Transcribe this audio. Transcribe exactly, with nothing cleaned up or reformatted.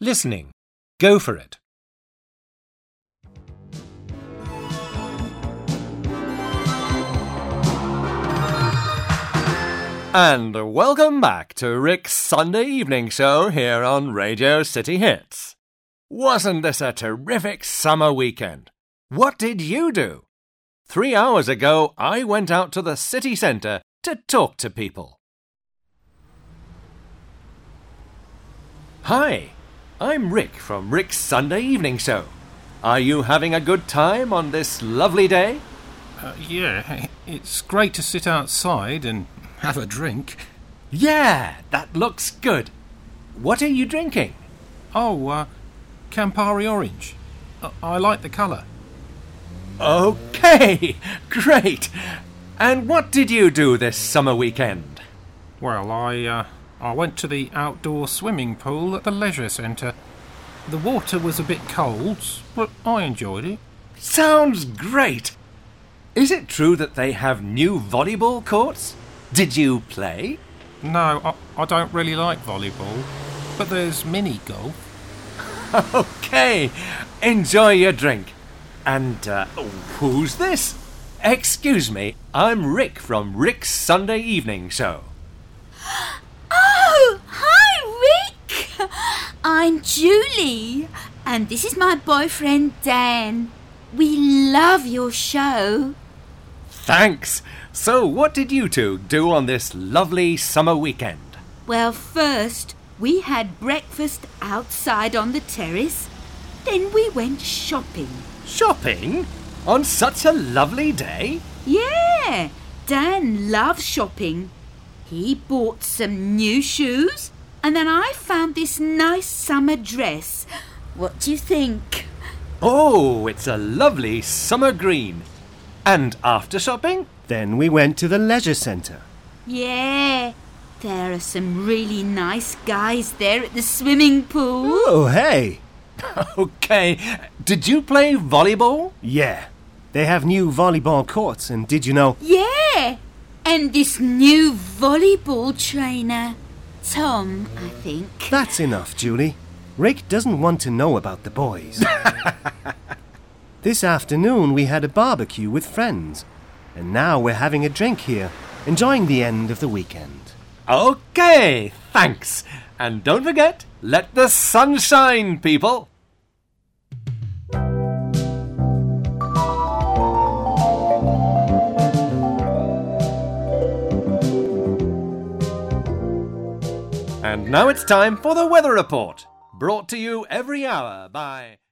Listening. Go for it. And welcome back to Rick's Sunday Evening Show here on Radio City Hits. Wasn't this a terrific summer weekend? What did you do? Three hours ago, I went out to the city centre to talk to people. Hi, I'm Rick from Rick's Sunday Evening Show. Are you having a good time on this lovely day? Uh, yeah, it's great to sit outside and have a drink. Yeah, that looks good. What are you drinking? Oh, uh, Campari Orange. Uh, I like the colour. Okay, great. And what did you do this summer weekend? Well, I, uh, I went to the outdoor swimming pool at the leisure centre. The water was a bit cold, but I enjoyed it. Sounds great. Is it true that they have new volleyball courts? Did you play? No, I, I don't really like volleyball, but there's mini golf. Okay, enjoy your drink. And uh, who's this? Excuse me, I'm Rick from Rick's Sunday Evening Show. Oh, hi, Rick. I'm Julie, and this is my boyfriend Dan. We love your show. Thanks. So what did you two do on this lovely summer weekend? Well, first, we had breakfast outside on the terrace. Then we went shopping. Shopping? On such a lovely day? Yeah, Dan loves shopping. He bought some new shoes, and then I found this nice summer dress. What do you think? Oh, it's a lovely summer green. And after shopping? Then we went to the leisure centre. Yeah, there are some really nice guys there at the swimming pool. Oh, hey! Okay, did you play volleyball? Yeah, they have new volleyball courts, and did you know... Yeah, and this new volleyball trainer, Tom, I think. That's enough, Julie. Rick doesn't want to know about the boys. This afternoon we had a barbecue with friends, and now we're having a drink here, enjoying the end of the weekend. Okay, thanks. And don't forget, let the sun shine, people. And now it's time for the weather report, brought to you every hour by...